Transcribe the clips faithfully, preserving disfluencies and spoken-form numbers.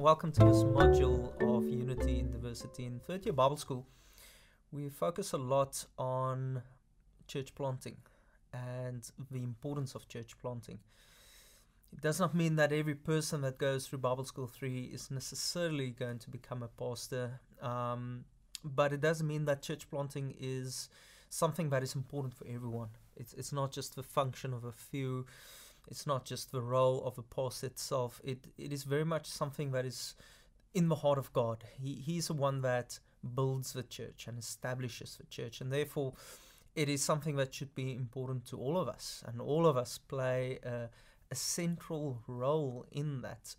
welcome to this module of Unity in Diversity. In third year Bible School, we focus a lot on church planting and the importance of church planting. It does not mean that every person that goes through Bible School three is necessarily going to become a pastor, um, but it does mean that church planting is something that is important for everyone. It's, it's not just the function of a few. It's not just the role of the pastor itself. It it is very much something that is in the heart of God. He He's the one that builds the church and establishes the church, and therefore it is something that should be important to all of us, and all of us play a, a central role in that.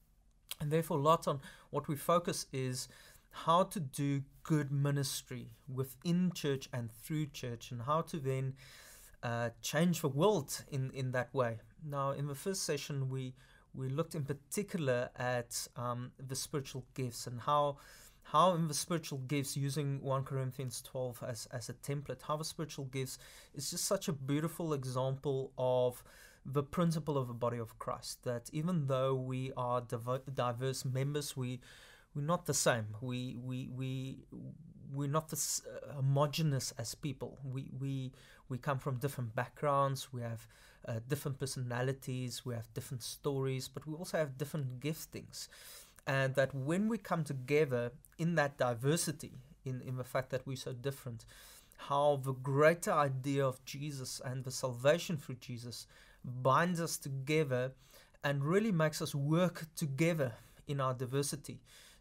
And therefore, a lot on what we focus is how to do good ministry within church and through church, and how to then uh, change the world in, in that way. Now, in the first session, we we looked in particular at um, the spiritual gifts and how how in the spiritual gifts, using First Corinthians twelve as, as a template, how the spiritual gifts is just such a beautiful example of the principle of the body of Christ, that even though we are div- diverse members, we we're not the same. We we we we're not as uh, homogenous as people. We we we come from different backgrounds. We have uh, different personalities. We have different stories, but we also have different giftings. And that when we come together in that diversity, in in the fact that we're so different, how the greater idea of Jesus and the salvation through Jesus binds us together and really makes us work together in our diversity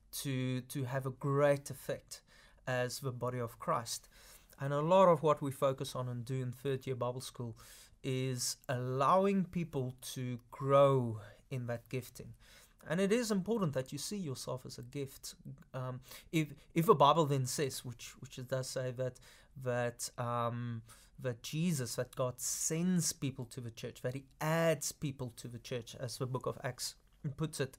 to to have a great effect as the body of Christ. And a lot of what we focus on and do in third year Bible School is allowing people to grow in that gifting. And it is important that you see yourself as a gift. Um, if if the Bible then says, which which it does say that that um, that Jesus, that God sends people to the church, that He adds people to the church, as the book of Acts puts it,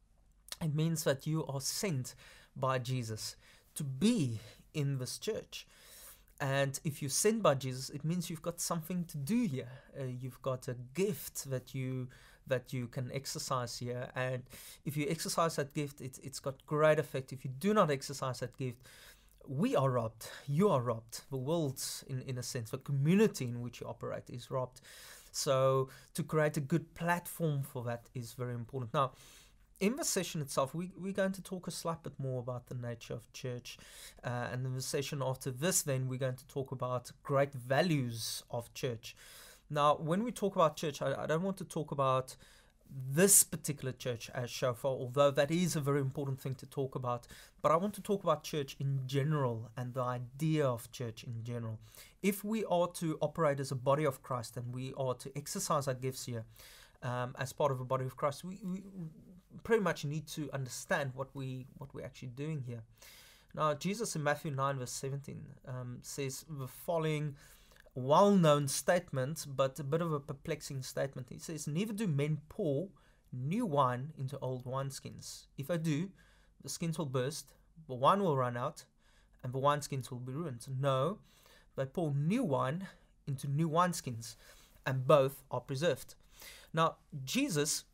it means that you are sent by Jesus to be in this church. And if you're sent by Jesus, it means you've got something to do here. Uh, you've got a gift that you that you can exercise here. And if you exercise that gift, it, it's got great effect. If you do not exercise that gift, we are robbed. You are robbed. The world, in, in a sense, the community in which you operate is robbed. So to create a good platform for that is very important. Now, in the session itself, we, we're going to talk a slight bit more about the nature of church. Uh, and in the session after this, then, we're going to talk about great values of church. Now, when we talk about church, I, I don't want to talk about this particular church as Shofar, although that is a very important thing to talk about. But I want to talk about church in general and the idea of church in general. If we are to operate as a body of Christ and we are to exercise our gifts here um, as part of a body of Christ, we, we pretty much need to understand what we what we're actually doing here. Now, Jesus in Matthew nine verse seventeen um, says the following well-known statement, but a bit of a perplexing statement. He says, "Neither do men pour new wine into old wineskins. If they do, the skins will burst, the wine will run out, and the wineskins will be ruined. No, they pour new wine into new wineskins, and both are preserved." Now, Jesus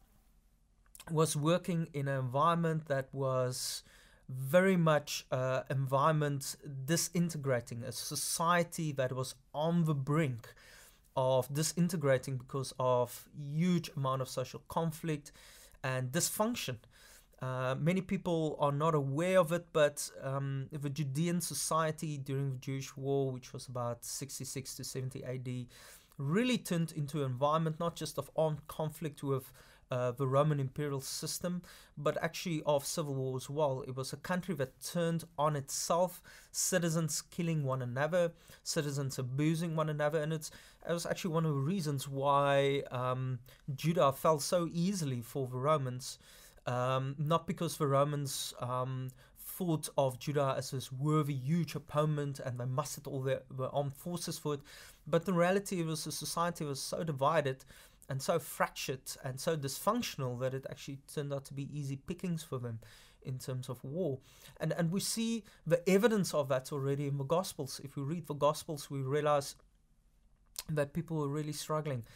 was working in an environment that was very much uh, environment disintegrating, a society that was on the brink of disintegrating because of huge amount of social conflict and dysfunction. Uh, many people are not aware of it, but um, the Judean society during the Jewish War, which was about sixty-six to seventy A D, really turned into an environment not just of armed conflict with Uh, the Roman imperial system, but actually of civil war as well. It was a country that turned on itself, citizens killing one another, citizens abusing one another, and it's, it was actually one of the reasons why um, Judah fell so easily for the Romans, um, not because the Romans um, thought of Judah as this worthy, huge opponent and they mustered all their, their armed forces for it, but the reality was the society was so divided and so fractured and so dysfunctional that it actually turned out to be easy pickings for them in terms of war. And and we see the evidence of that already in the Gospels. If we read the Gospels, we realize that people were really struggling.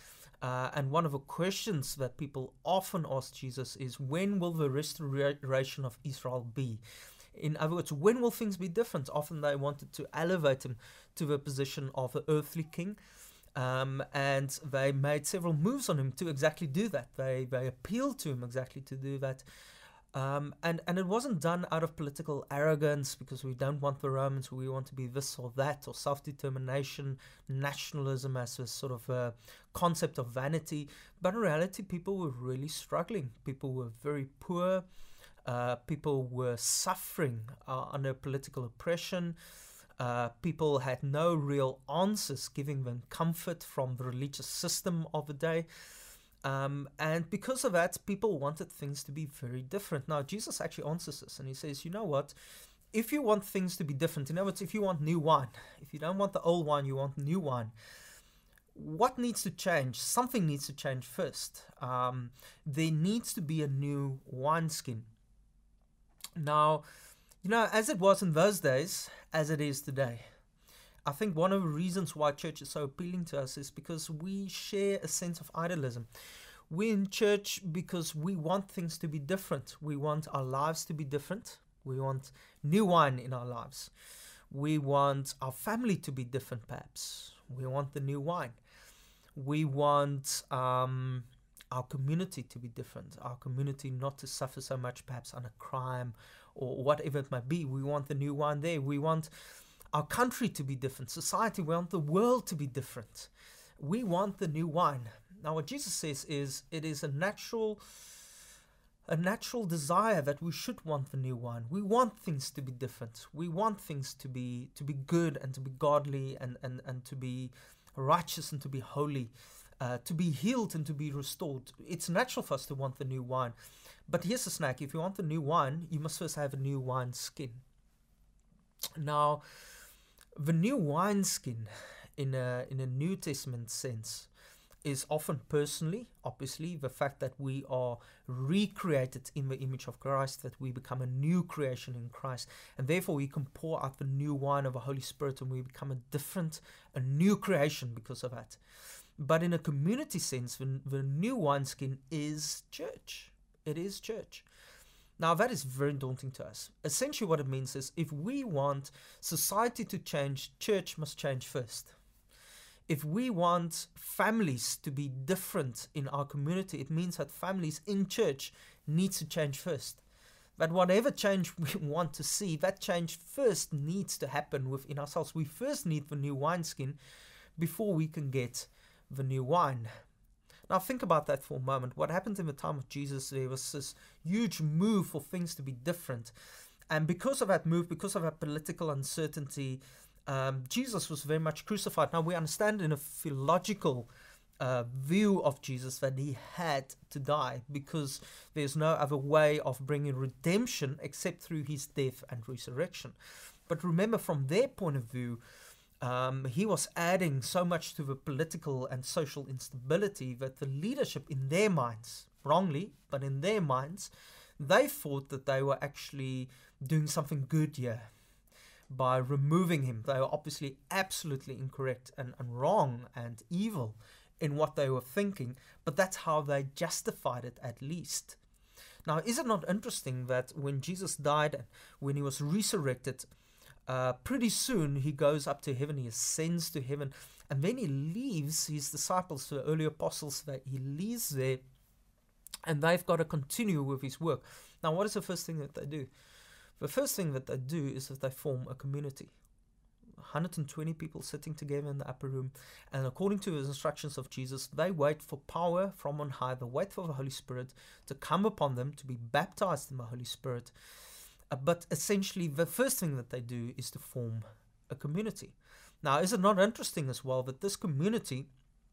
Uh, and one of the questions that people often ask Jesus is, when will the restoration of Israel be? In other words, when will things be different? Often they wanted to elevate him to the position of an earthly king. Um, and they made several moves on him to exactly do that. They they appealed to him exactly to do that. Um, and, and it wasn't done out of political arrogance because we don't want the Romans, we want to be this or that, or self-determination, nationalism as a sort of a concept of vanity. But in reality, people were really struggling. People were very poor. Uh, people were suffering uh, under political oppression. Uh, people had no real answers giving them comfort from the religious system of the day. Um, and because of that, people wanted things to be very different. Now, Jesus actually answers this, and he says, you know what? If you want things to be different, in other words, if you want new wine, if you don't want the old wine, you want new wine, what needs to change? Something needs to change first. Um, there needs to be a new wineskin. Now, you know, as it was in those days, as it is today, I think one of the reasons why church is so appealing to us is because we share a sense of idealism. We're in church because we want things to be different. We want our lives to be different. We want new wine in our lives. We want our family to be different, perhaps. We want the new wine. We want um, our community to be different. Our community not to suffer so much, perhaps, under crime or whatever it might be. We want the new wine there. We want our country to be different. Society, we want the world to be different. We want the new wine. Now, what Jesus says is, it is a natural, a natural desire that we should want the new wine. We want things to be different. We want things to be to be good and to be godly and, and, and to be righteous and to be holy, uh, to be healed and to be restored. It's natural for us to want the new wine. But here's the snack. If you want the new wine, you must first have a new wine skin. Now, the new wineskin in a in a New Testament sense is often personally, obviously, the fact that we are recreated in the image of Christ, that we become a new creation in Christ, and therefore we can pour out the new wine of the Holy Spirit and we become a different, a new creation because of that. But in a community sense, the, the new wineskin is church. It is church. Now, that is very daunting to us. Essentially what it means is, if we want society to change, church must change first. If we want families to be different in our community, it means that families in church needs to change first. That whatever change we want to see, that change first needs to happen within ourselves. We first need the new wineskin before we can get the new wine. Now think about that for a moment. What happened in the time of Jesus, there was this huge move for things to be different. And because of that move, because of that political uncertainty, um, Jesus was very much crucified. Now we understand in a theological uh, view of Jesus that he had to die, because there's no other way of bringing redemption except through his death and resurrection. But remember, from their point of view, Um, he was adding so much to the political and social instability that the leadership in their minds, wrongly, but in their minds, they thought that they were actually doing something good here by removing him. They were obviously absolutely incorrect and, and wrong and evil in what they were thinking, but that's how they justified it, at least. Now, is it not interesting that when Jesus died and when he was resurrected, Uh, pretty soon he goes up to heaven, he ascends to heaven, and then he leaves his disciples, the early apostles, that he leaves there, and they've got to continue with his work. Now, what is the first thing that they do? The first thing that they do is that they form a community. one hundred twenty people sitting together in the upper room, and according to the instructions of Jesus, they wait for power from on high. They wait for the Holy Spirit to come upon them, to be baptized in the Holy Spirit. Uh, but essentially, the first thing that they do is to form a community. Now, is it not interesting as well that this community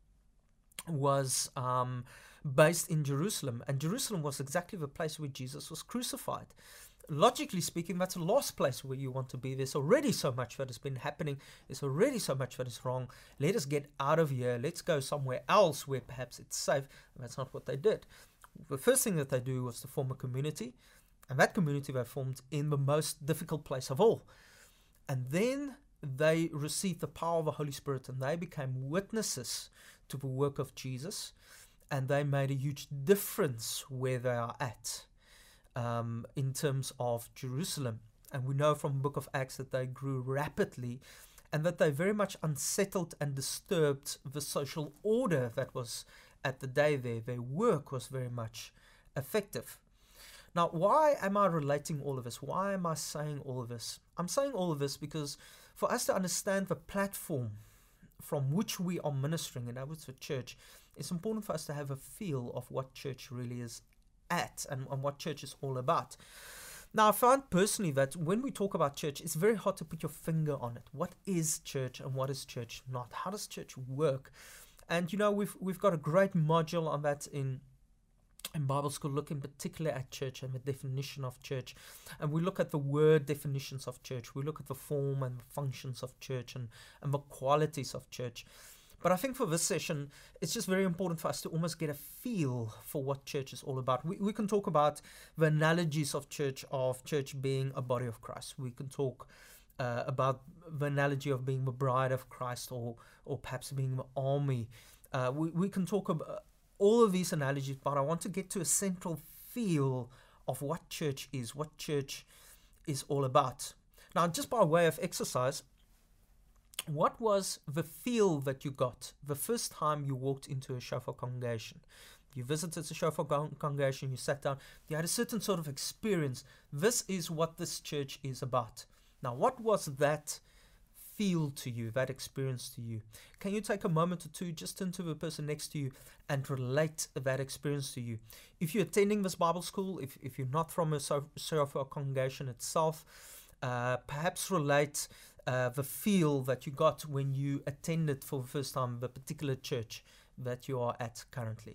was um, based in Jerusalem, and Jerusalem was exactly the place where Jesus was crucified? Logically speaking, that's the last place where you want to be. There's already so much that has been happening. There's already so much that is wrong. Let us get out of here. Let's go somewhere else where perhaps it's safe. And that's not what they did. The first thing that they do was to form a community. And that community they formed in the most difficult place of all. And then they received the power of the Holy Spirit and they became witnesses to the work of Jesus, and they made a huge difference where they are at um, in terms of Jerusalem. And we know from the book of Acts that they grew rapidly and that they very much unsettled and disturbed the social order that was at the day there. Their work was very much effective. Now, why am I relating all of this? Why am I saying all of this? I'm saying all of this because for us to understand the platform from which we are ministering, in other words, the church, it's important for us to have a feel of what church really is at and, and what church is all about. Now, I found personally that when we talk about church, it's very hard to put your finger on it. What is church and what is church not? How does church work? And, you know, we've we've got a great module on that in in Bible school, looking particularly at church and the definition of church. And we look at the word definitions of church. We look at the form and the functions of church and, and the qualities of church. But I think for this session, it's just very important for us to almost get a feel for what church is all about. We, we can talk about the analogies of church, of church being a body of Christ. We can talk uh, about the analogy of being the bride of Christ, or or perhaps being the army. Uh, we, we can talk about all of these analogies, but I want to get to a central feel of what church is, what church is all about. Now, just by way of exercise, what was the feel that you got the first time you walked into a Shofar congregation? You visited a Shofar congregation, you sat down, you had a certain sort of experience. This is what this church is about. Now, what was that feel to you, that experience to you? Can you take a moment or two, just turn to the person next to you and relate that experience to you? If you're attending this Bible school, if, if you're not from a Shofar congregation itself, uh, perhaps relate uh, the feel that you got when you attended for the first time the particular church that you are at currently.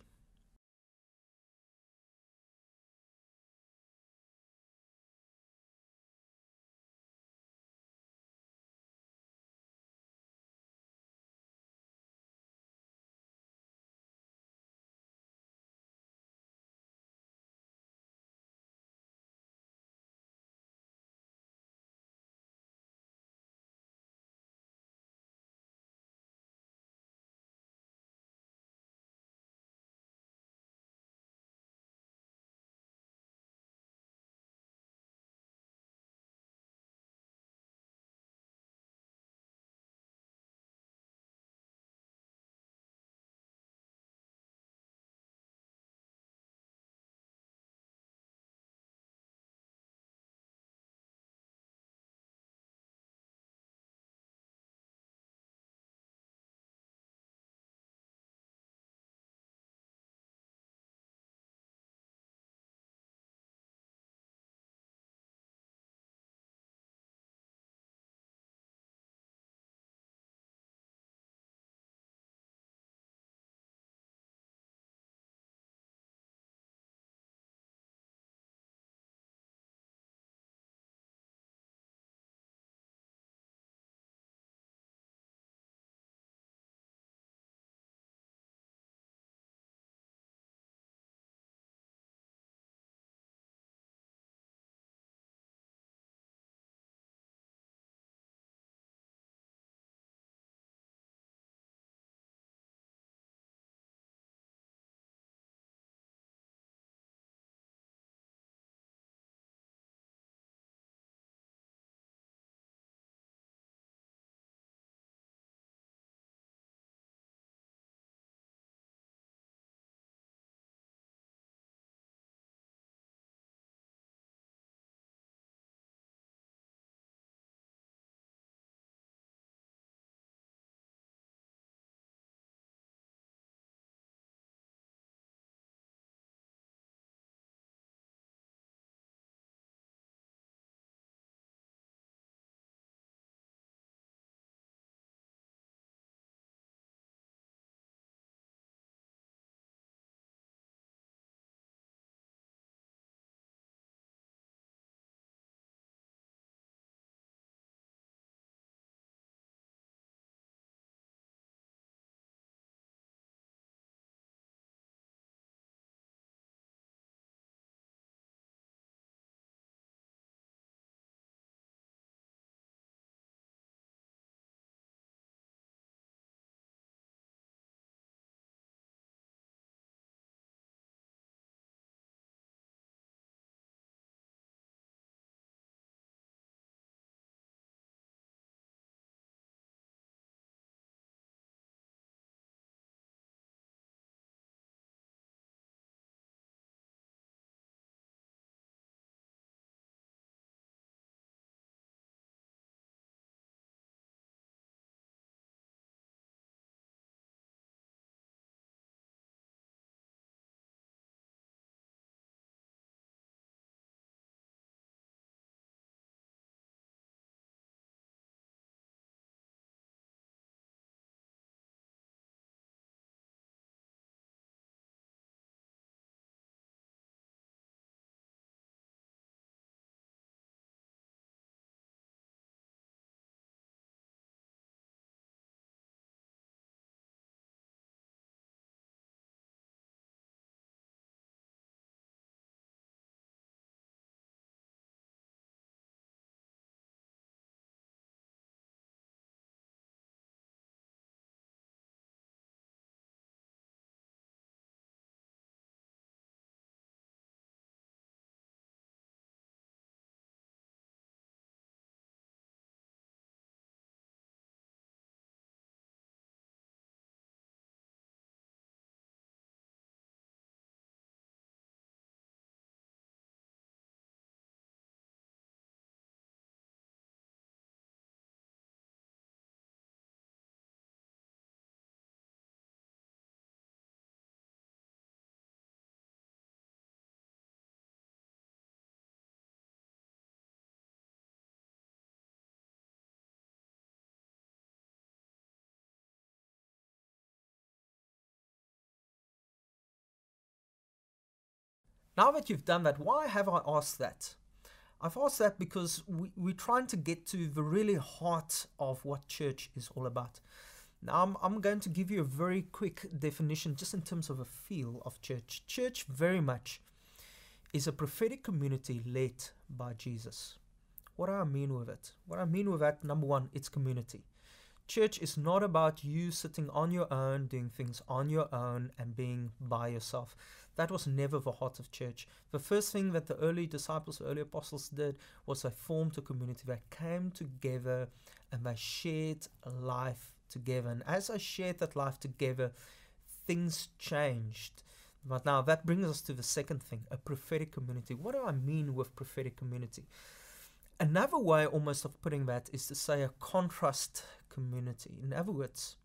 Now that you've done that, why have I asked that? I've asked that because we, we're trying to get to the really heart of what church is all about. Now, I'm, I'm going to give you a very quick definition just in terms of a feel of church. Church very much is a prophetic community led by Jesus. What do I mean with it? What I mean with that, number one, it's community. Church is not about you sitting on your own, doing things on your own and being by yourself. That was never the heart of church. The first thing that the early disciples, the early apostles did was they formed a community. They came together and they shared life together. And as I shared that life together, things changed. But now that brings us to the second thing, a prophetic community. What do I mean with prophetic community? Another way almost of putting that is to say a contrast community. In other words,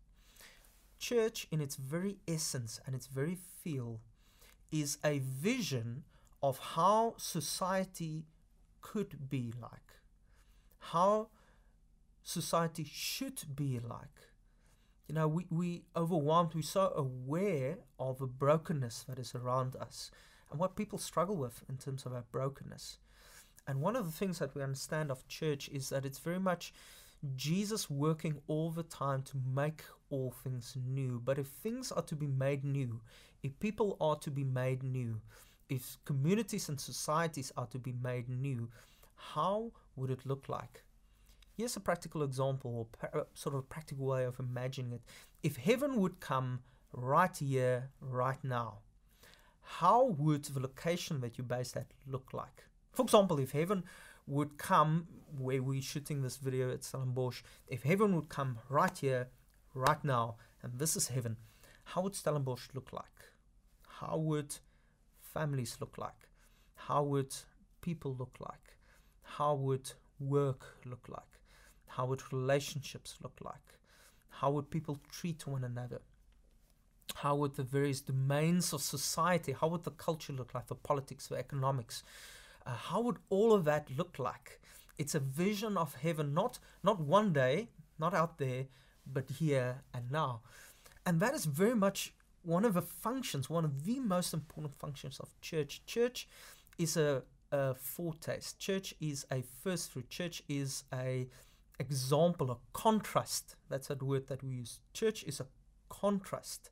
church in its very essence and its very feel is a vision of how society could be like, how society should be like. You know, we, we overwhelmed, we're so aware of the brokenness that is around us and what people struggle with in terms of our brokenness. And one of the things that we understand of church is that it's very much Jesus working all the time to make all things new. But if things are to be made new, if people are to be made new, if communities and societies are to be made new, how would it look like? Here's a practical example, or sort of a practical way of imagining it. If heaven would come right here, right now, how would the location that you base that look like? For example, if heaven would come where we're shooting this video at Stellenbosch, if heaven would come right here, right now, and this is heaven, how would Stellenbosch look like? How would families look like? How would people look like? How would work look like? How would relationships look like? How would people treat one another? How would the various domains of society, how would the culture look like, the politics, the economics? Uh, how would all of that look like? It's a vision of heaven, not, not one day, not out there, but here and now. And that is very much one of the functions, one of the most important functions of church. Church is a, a foretaste. Church is a first fruit. Church is a example, a contrast. That's a word that we use. Church is a contrast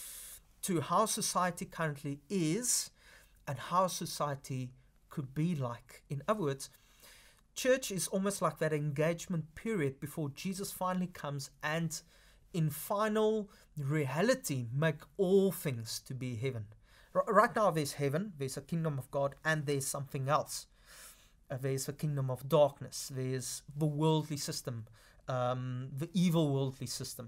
to how society currently is and how society could be like. In other words, church is almost like that engagement period before Jesus finally comes and in final reality make all things to be heaven. R- right now there's heaven, there's a kingdom of God, and there's something else. Uh, there's the kingdom of darkness, there's the worldly system, um, the evil worldly system.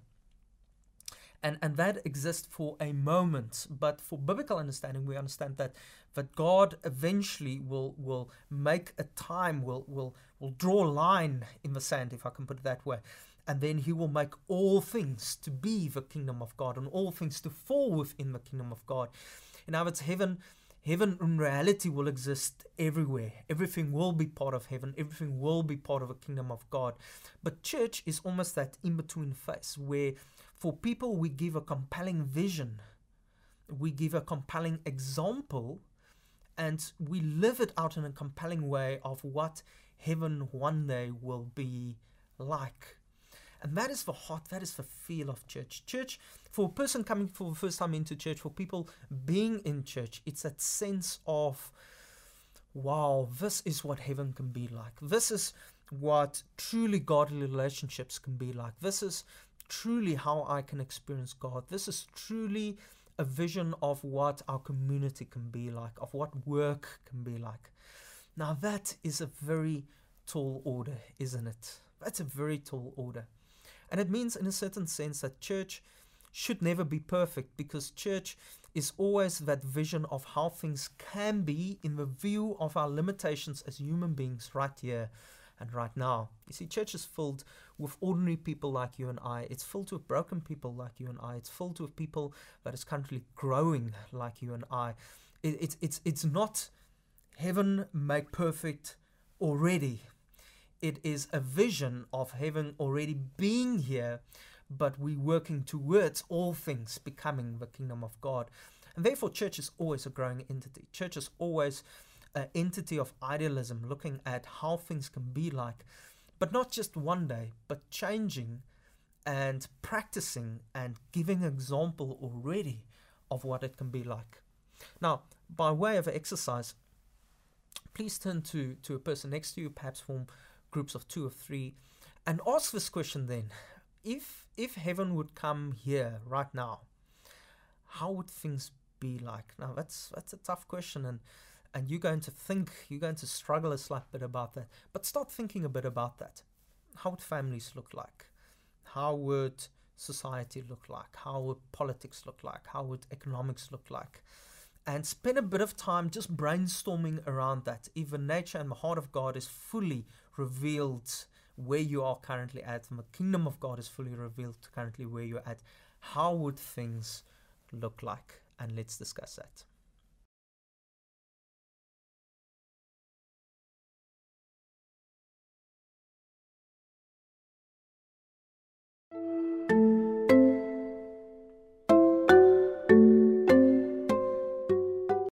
And, and that exists for a moment. But for biblical understanding, we understand that, that God eventually will, will make a time, will, will, will draw a line in the sand, if I can put it that way. And then he will make all things to be the kingdom of God and all things to fall within the kingdom of God. In other words, heaven, heaven in reality will exist everywhere. Everything will be part of heaven. Everything will be part of the kingdom of God. But church is almost that in-between phase where for people, we give a compelling vision, we give a compelling example, and we live it out in a compelling way of what heaven one day will be like. And that is the heart, that is the feel of church. Church, for a person coming for the first time into church, for people being in church, it's that sense of, wow, this is what heaven can be like. This is what truly godly relationships can be like. This is truly how I can experience God. This is truly a vision of what our community can be like, of what work can be like. Now that is a very tall order, isn't it? That's a very tall order. And it means in a certain sense that church should never be perfect, because church is always that vision of how things can be in the view of our limitations as human beings right here and right now. You see, church is filled with ordinary people like you and I. It's filled with broken people like you and I. It's filled with people that is currently growing like you and I. It, it's it's it's not heaven made perfect already. It is a vision of heaven already being here, but we're working towards all things becoming the kingdom of God. And therefore, church is always a growing entity. Church is always an entity of idealism, looking at how things can be like, but not just one day, but changing and practicing and giving example already of what it can be like. Now, by way of exercise, please turn to, to a person next to you, perhaps form groups of two or three, and ask this question then. If, if heaven would come here right now, how would things be like? Now, that's that's a tough question, and, and you're going to think, you're going to struggle a slight bit about that. But start thinking a bit about that. How would families look like? How would society look like? How would politics look like? How would economics look like? And spend a bit of time just brainstorming around that. If the nature and the heart of God is fully revealed where you are currently at, and the kingdom of God is fully revealed currently where you're at, how would things look like? And let's discuss that.